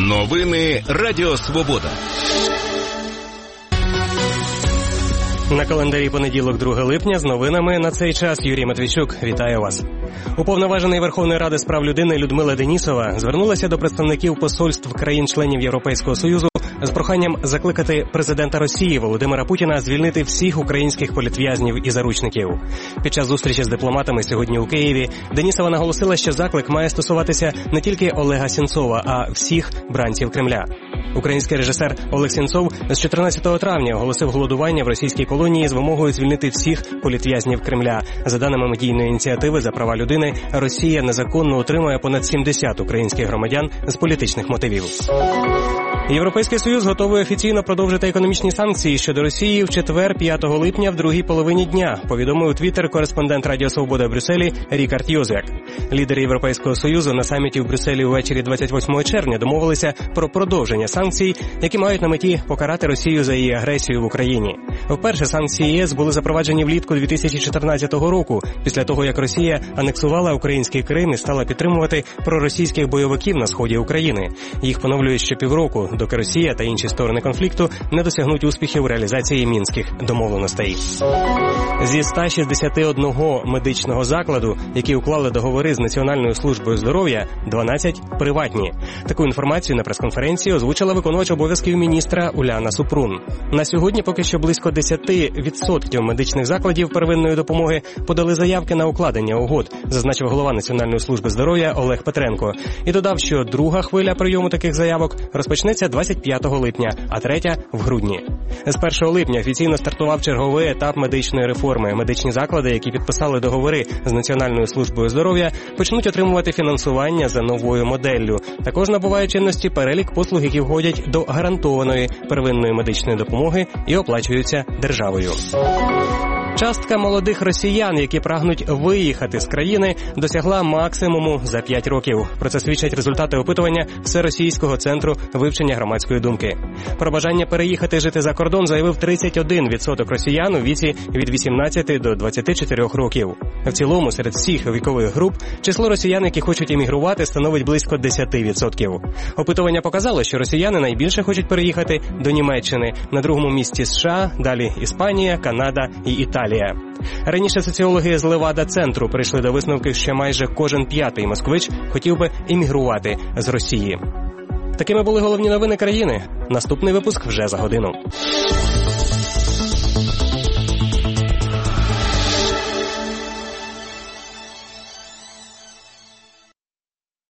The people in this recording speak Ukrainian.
Новини Радіо Свобода. На календарі понеділок, 2 липня, з новинами на цей час Юрій Матвійчук. Вітаю вас. Уповноважений Верховної Ради з прав людини Людмила Денісова звернулася до представників посольств країн-членів Європейського Союзу з проханням закликати президента Росії Володимира Путіна звільнити всіх українських політв'язнів і заручників. Під час зустрічі з дипломатами сьогодні у Києві Денісова наголосила, що заклик має стосуватися не тільки Олега Сенцова, а всіх бранців Кремля. Український режисер Олег Сенцов з 14 травня оголосив голодування в російській колонії з вимогою звільнити всіх політв'язнів Кремля. За даними медійної ініціативи за права людини, Росія незаконно утримує понад 70 українських громадян з політичних мотивів. Європейський Союз готовий офіційно продовжити економічні санкції щодо Росії в четвер, 5 липня, в другій половині дня, повідомив у Твіттер кореспондент Радіо Свобода в Брюсселі Рікард Йозек. Лідери Європейського Союзу на саміті в Брюсселі увечері 28 червня домовилися про продовження санкцій, які мають на меті покарати Росію за її агресію в Україні. Вперше санкції ЄС були запроваджені влітку 2014 року, після того, як Росія анексувала український Крим і стала підтримувати проросійських бойовиків на сході України. Їх поновлюють ще півроку, доки Росія та інші сторони конфлікту не досягнуть успіхів у реалізації мінських домовленостей. Зі 161 медичного закладу, які уклали договори з Національною службою здоров'я, 12 приватні. Таку інформацію на прес-конференції озвучила виконувач обов'язків міністра Уляна Супрун. На сьогодні поки що близько 10% медичних закладів первинної допомоги подали заявки на укладення угод, зазначив голова Національної служби здоров'я Олег Петренко. І додав, що друга хвиля прийому таких заявок розпочнеться 25 липня, а третя – в грудні. З 1 липня офіційно стартував черговий етап медичної реформи. Медичні заклади, які підписали договори з Національною службою здоров'я, почнуть отримувати фінансування за новою моделлю. Також набуває чинності перелік послуг, які входять до гарантованої первинної медичної допомоги і оплачуються державою. Частка молодих росіян, які прагнуть виїхати з країни, досягла максимуму за 5 років. Про це свідчать результати опитування Всеросійського центру вивчення громадської думки. Про бажання переїхати жити за кордон заявив 31% росіян у віці від 18 до 24 років. В цілому, серед всіх вікових груп, число росіян, які хочуть емігрувати, становить близько 10%. Опитування показало, що росіяни найбільше хочуть переїхати до Німеччини, на другому місці США, далі Іспанія, Канада і Італія. Раніше соціологи з Левада-центру прийшли до висновку, що майже кожен 5-й москвич хотів би емігрувати з Росії. Такими були головні новини країни. Наступний випуск вже за годину.